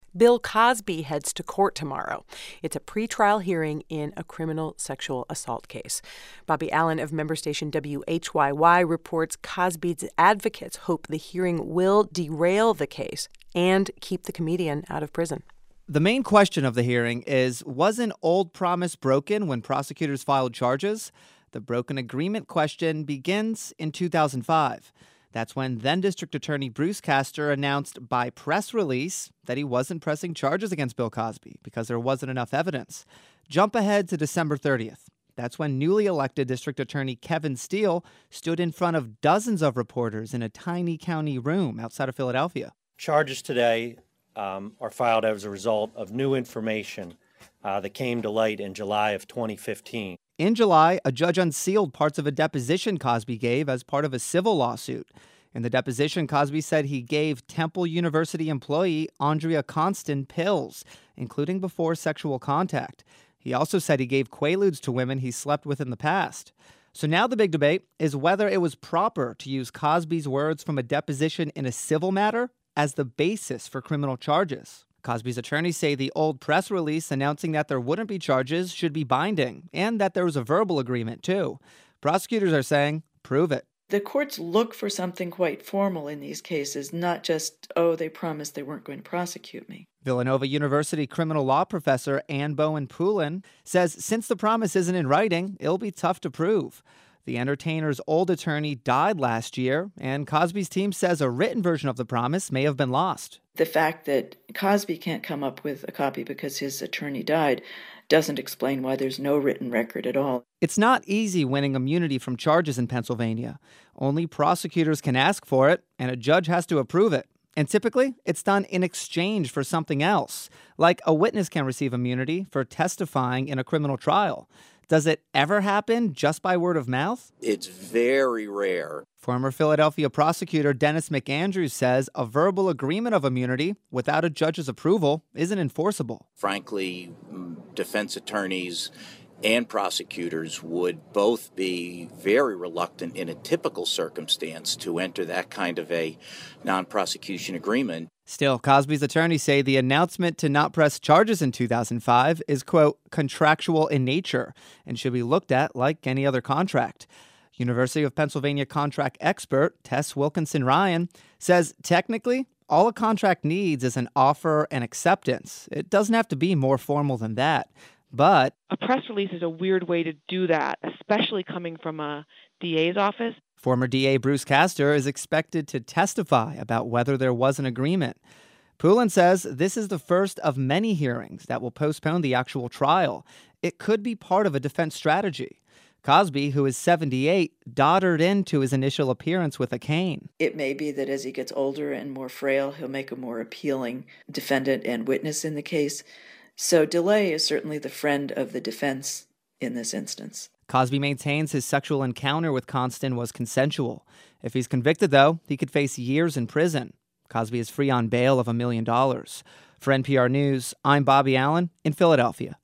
Bill Cosby heads to court tomorrow. It's a pretrial hearing in a criminal sexual assault case. Bobby Allen of member station WHYY reports Cosby's advocates hope the hearing will derail the case and keep the comedian out of prison. The main question of the hearing is, was an old promise broken when prosecutors filed charges? The broken agreement question begins in 2005. That's when then-District Attorney Bruce Castor announced by press release that he wasn't pressing charges against Bill Cosby because there wasn't enough evidence. Jump ahead to December 30th. That's when newly elected District Attorney Kevin Steele stood in front of dozens of reporters in a tiny county room outside of Philadelphia. Charges today are filed as a result of new information that came to light in July of 2015. In July, a judge unsealed parts of a deposition Cosby gave as part of a civil lawsuit. In the deposition, Cosby said he gave Temple University employee Andrea Constant pills, including before sexual contact. He also said he gave Quaaludes to women he slept with in the past. So now the big debate is whether it was proper to use Cosby's words from a deposition in a civil matter as the basis for criminal charges. Cosby's attorneys say the old press release announcing that there wouldn't be charges should be binding, and that there was a verbal agreement, too. Prosecutors are saying, prove it. The courts look for something quite formal in these cases, not just, they promised they weren't going to prosecute me. Villanova University criminal law professor Ann Bowen Poulin says since the promise isn't in writing, it'll be tough to prove. The entertainer's old attorney died last year, and Cosby's team says a written version of the promise may have been lost. The fact that Cosby can't come up with a copy because his attorney died doesn't explain why there's no written record at all. It's not easy winning immunity from charges in Pennsylvania. Only prosecutors can ask for it, and a judge has to approve it. And typically, it's done in exchange for something else, like a witness can receive immunity for testifying in a criminal trial. Does it ever happen just by word of mouth? It's very rare. Former Philadelphia prosecutor Dennis McAndrews says a verbal agreement of immunity without a judge's approval isn't enforceable. Frankly, defense attorneys and prosecutors would both be very reluctant in a typical circumstance to enter that kind of a non-prosecution agreement. Still, Cosby's attorneys say the announcement to not press charges in 2005 is, quote, contractual in nature and should be looked at like any other contract. University of Pennsylvania contract expert Tess Wilkinson-Ryan says technically all a contract needs is an offer and acceptance. It doesn't have to be more formal than that. But a press release is a weird way to do that, especially coming from a DA's office. Former DA Bruce Castor is expected to testify about whether there was an agreement. Poulin says this is the first of many hearings that will postpone the actual trial. It could be part of a defense strategy. Cosby, who is 78, doddered into his initial appearance with a cane. It may be that as he gets older and more frail, he'll make a more appealing defendant and witness in the case. So delay is certainly the friend of the defense in this instance. Cosby maintains his sexual encounter with Constant was consensual. If he's convicted, though, he could face years in prison. Cosby is free on bail of $1 million. For NPR News, I'm Bobby Allen in Philadelphia.